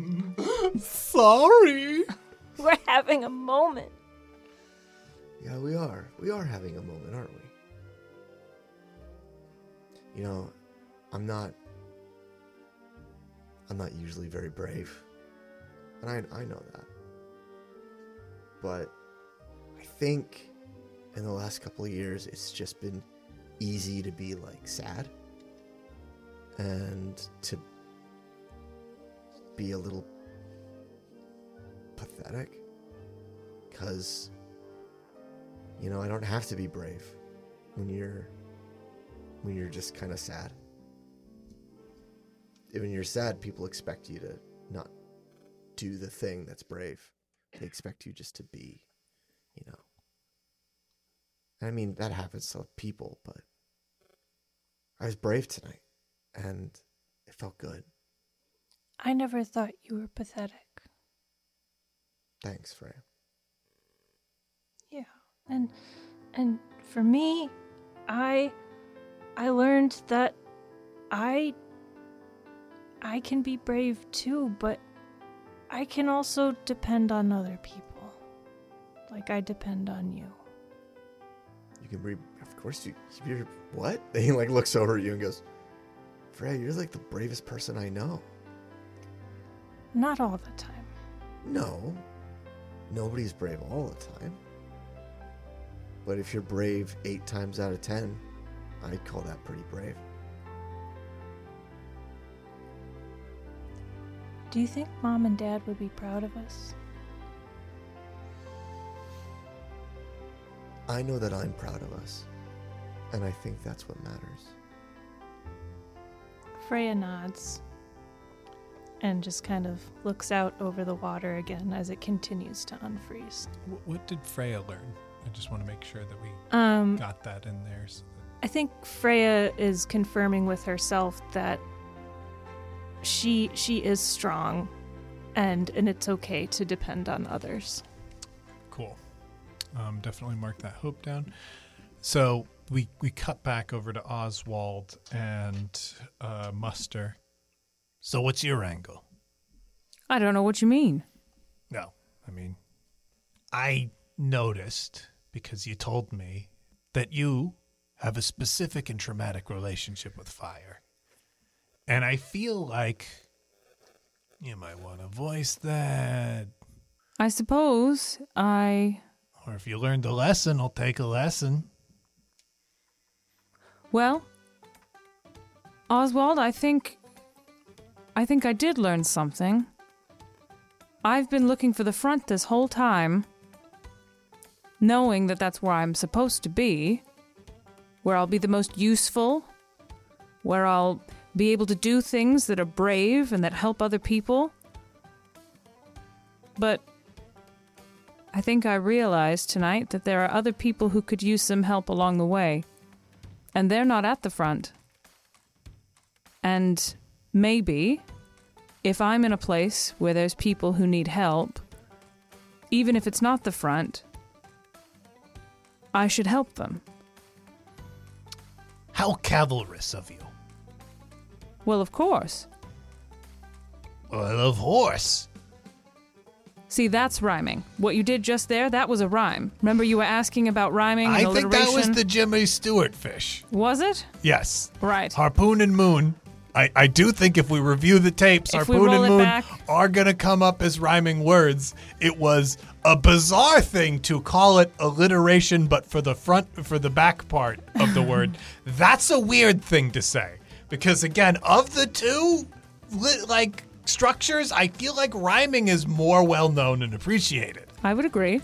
Sorry. We're having a moment. Yeah, we are. We are having a moment, aren't we? You know, I'm not usually very brave. And I know that. But I think in the last couple of years, it's just been easy to be like sad and to be a little pathetic because, you know, I don't have to be brave when you're just kind of sad. When you're sad, people expect you to not do the thing that's brave. They expect you just to be, you know. I mean, that happens to people, but I was brave tonight, and it felt good. I never thought you were pathetic. Thanks, Freya. Yeah, and for me, I learned that I can be brave too, but I can also depend on other people. Like I depend on you. You can be, of course you're, what? And he like looks over at you and goes, Freya, you're like the bravest person I know. Not all the time. No, nobody's brave all the time. But if you're brave 8 times out of 10, I'd call that pretty brave. Do you think Mom and Dad would be proud of us? I know that I'm proud of us, and I think that's what matters. Freya nods and just kind of looks out over the water again as it continues to unfreeze. What did Freya learn? I just want to make sure that we got that in there. So that... I think Freya is confirming with herself that she is strong and it's okay to depend on others. Cool. Definitely mark that hope down. So we cut back over to Oswald and Muster. So what's your angle? I don't know what you mean. No, I mean, I noticed, because you told me, that you have a specific and traumatic relationship with fire. And I feel like you might want to voice that. I suppose Or if you learned a lesson, I'll take a lesson. Well, Oswald, I think I did learn something. I've been looking for the front this whole time, knowing that that's where I'm supposed to be, where I'll be the most useful, where I'll be able to do things that are brave and that help other people. But I think I realized tonight that there are other people who could use some help along the way, and they're not at the front. And maybe, if I'm in a place where there's people who need help, even if it's not the front, I should help them. How cavalrous of you. Well, of course. Well, of course. See, that's rhyming. What you did just there, that was a rhyme. Remember you were asking about rhyming and I alliteration? think that was the Jimmy Stewart fish. Was it? Yes. Right. Harpoon and Moon. I do think if we review the tapes, If we Harpoon roll and it Moon back- are going to come up as rhyming words. It was a bizarre thing to call it alliteration, but for the back part of the word. That's a weird thing to say. Because again, of the two, structures, I feel like rhyming is more well known and appreciated. I would agree.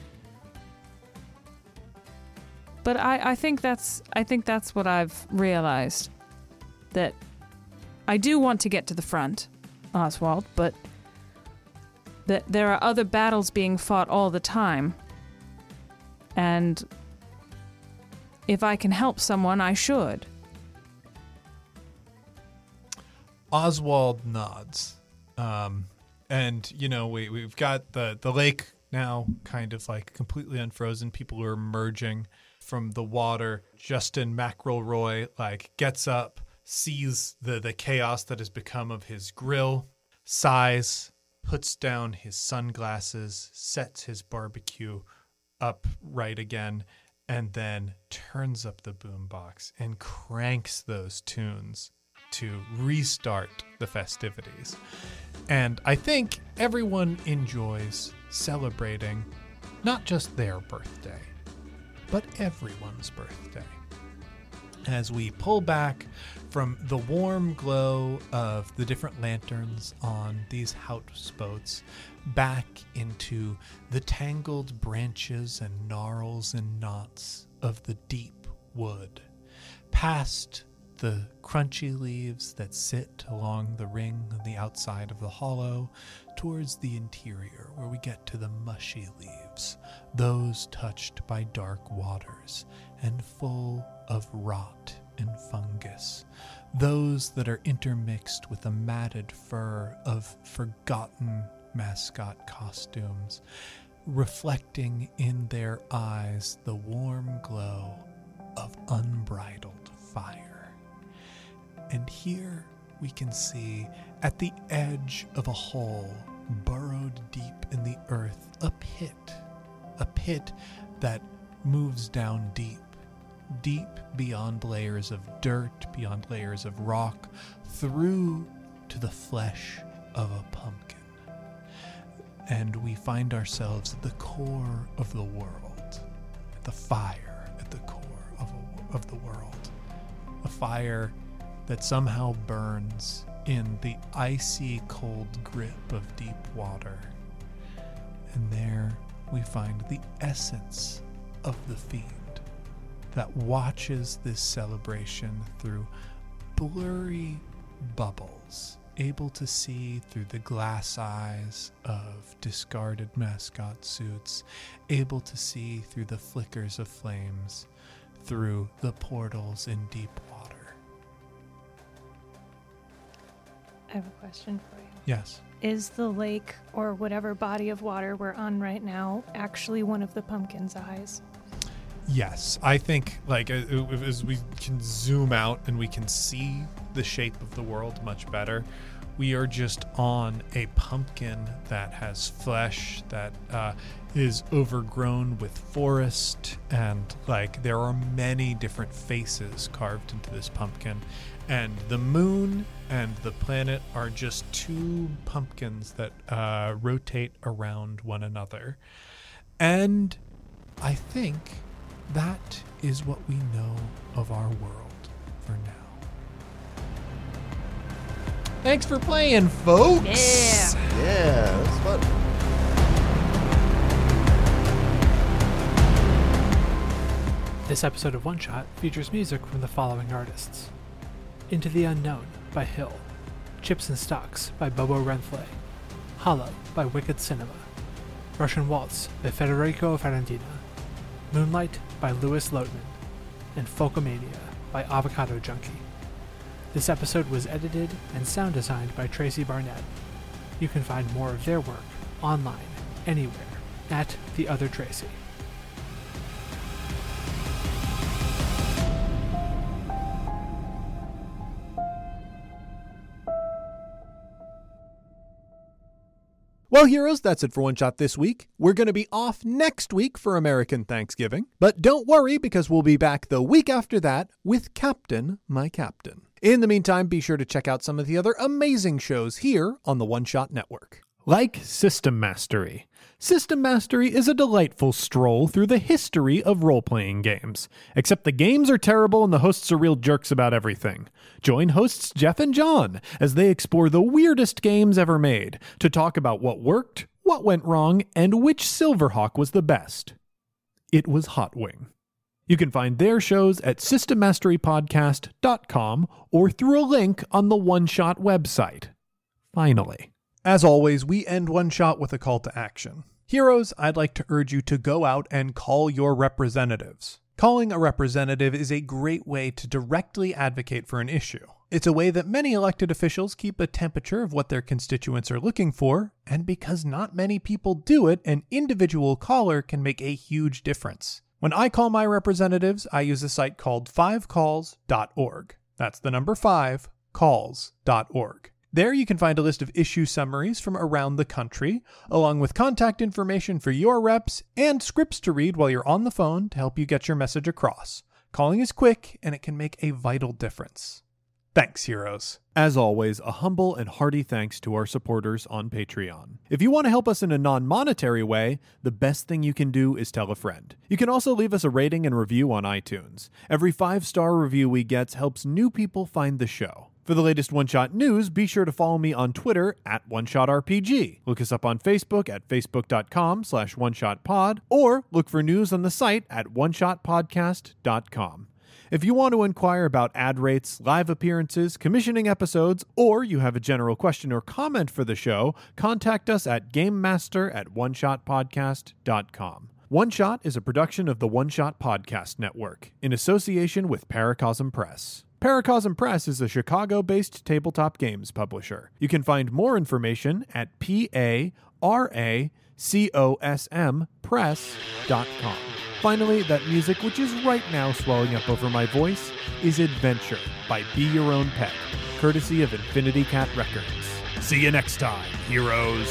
But I think that's what I've realized. That I do want to get to the front, Oswald, but that there are other battles being fought all the time. And if I can help someone, I should. Oswald nods. And, we've got the lake now kind of like completely unfrozen. People are emerging from the water. Justin McElroy gets up, sees the chaos that has become of his grill, sighs, puts down his sunglasses, sets his barbecue up right again, and then turns up the boombox and cranks those tunes to restart the festivities. And I think everyone enjoys celebrating not just their birthday, but everyone's birthday. As we pull back from the warm glow of the different lanterns on these houseboats back into the tangled branches and gnarls and knots of the deep wood, past the crunchy leaves that sit along the ring on the outside of the hollow, towards the interior where we get to the mushy leaves, those touched by dark waters and full of rot and fungus, those that are intermixed with a matted fur of forgotten mascot costumes, reflecting in their eyes the warm glow of unbridled fire. And here we can see, at the edge of a hole burrowed deep in the earth, a pit that moves down deep beyond layers of dirt, beyond layers of rock, through to the flesh of a pumpkin. And we find ourselves at the core of the world, the fire at the core of the world, a fire that somehow burns in the icy cold grip of deep water. And there we find the essence of the fiend that watches this celebration through blurry bubbles, able to see through the glass eyes of discarded mascot suits, able to see through the flickers of flames, through the portals in deep water. I have a question for you. Yes. Is the lake or whatever body of water we're on right now actually one of the pumpkin's eyes? Yes, I think as we can zoom out and we can see the shape of the world much better, we are just on a pumpkin that has flesh that is overgrown with forest, and there are many different faces carved into this pumpkin, and the moon and the planet are just two pumpkins that rotate around one another. And I think that is what we know of our world for now. Thanks for playing, folks. Yeah. Yeah, that's fun. This episode of One Shot features music from the following artists: Into the Unknown by Hill, Chips and Stocks by Bobo Renfley, Hollow by Wicked Cinema, Russian Waltz by Federico Ferrandina, Moonlight by Louis Loatman, and Folkomania by Avocado Junkie. This episode was edited and sound designed by Tracy Barnett. You can find more of their work online, anywhere, at The Other Tracy. Well, heroes, that's it for One Shot this week. We're going to be off next week for American Thanksgiving. But don't worry, because we'll be back the week after that with Captain, My Captain. In the meantime, be sure to check out some of the other amazing shows here on the One Shot Network. Like System Mastery. System Mastery is a delightful stroll through the history of role-playing games. Except the games are terrible and the hosts are real jerks about everything. Join hosts Jeff and John as they explore the weirdest games ever made to talk about what worked, what went wrong, and which Silverhawk was the best. It was Hot Wing. You can find their shows at systemmasterypodcast.com or through a link on the One Shot website. Finally, as always, we end One Shot with a call to action. Heroes, I'd like to urge you to go out and call your representatives. Calling a representative is a great way to directly advocate for an issue. It's a way that many elected officials keep a temperature of what their constituents are looking for, and because not many people do it, an individual caller can make a huge difference. When I call my representatives, I use a site called 5calls.org. That's the number 5, calls.org. There you can find a list of issue summaries from around the country, along with contact information for your reps and scripts to read while you're on the phone to help you get your message across. Calling is quick, and it can make a vital difference. Thanks, heroes. As always, a humble and hearty thanks to our supporters on Patreon. If you want to help us in a non-monetary way, the best thing you can do is tell a friend. You can also leave us a rating and review on iTunes. Every 5-star review we get helps new people find the show. For the latest One Shot news, be sure to follow me on Twitter at OneShotRPG. Look us up on Facebook at facebook.com/OneShotPod, or look for news on the site at OneShotPodcast.com. If you want to inquire about ad rates, live appearances, commissioning episodes, or you have a general question or comment for the show, contact us at GameMaster@OneShotPodcast.com. One Shot is a production of the One Shot Podcast Network, in association with Paracosm Press. Paracosm Press is a Chicago-based tabletop games publisher. You can find more information at paracosmpress.com. Finally, that music, which is right now swelling up over my voice, is Adventure by Be Your Own Pet, courtesy of Infinity Cat Records. See you next time, heroes.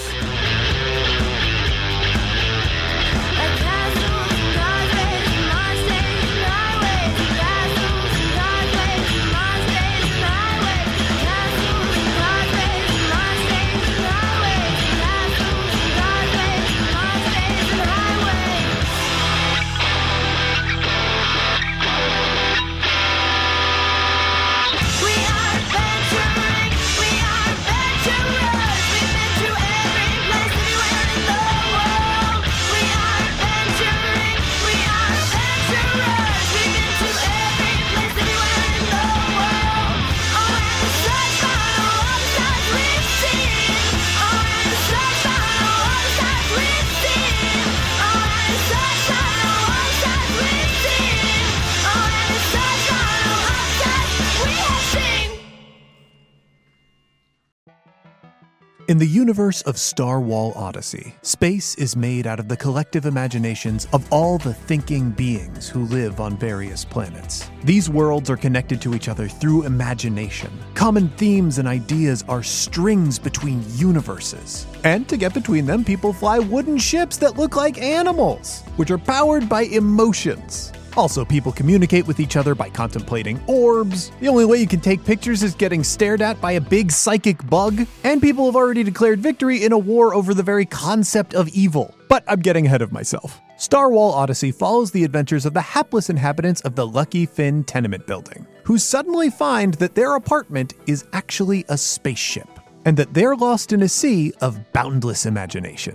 In the universe of Star Wall Odyssey, space is made out of the collective imaginations of all the thinking beings who live on various planets. These worlds are connected to each other through imagination. Common themes and ideas are strings between universes. And to get between them, people fly wooden ships that look like animals, which are powered by emotions. Also, people communicate with each other by contemplating orbs. The only way you can take pictures is getting stared at by a big psychic bug. And people have already declared victory in a war over the very concept of evil. But I'm getting ahead of myself. Star Wall Odyssey follows the adventures of the hapless inhabitants of the Lucky Finn tenement building, who suddenly find that their apartment is actually a spaceship, and that they're lost in a sea of boundless imagination.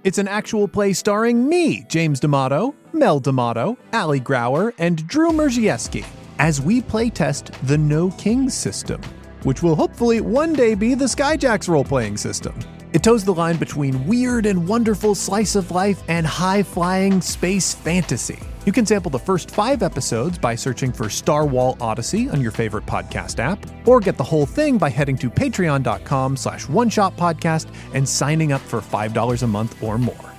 It's an actual play starring me, James D'Amato, Mel D'Amato, Ali Grauer, and Drew Merzieski, as we playtest the No Kings system, which will hopefully one day be the Skyjacks role-playing system. It toes the line between weird and wonderful slice of life and high-flying space fantasy. You can sample the first 5 episodes by searching for Star Wall Odyssey on your favorite podcast app, or get the whole thing by heading to patreon.com/oneshotpodcast and signing up for $5 a month or more.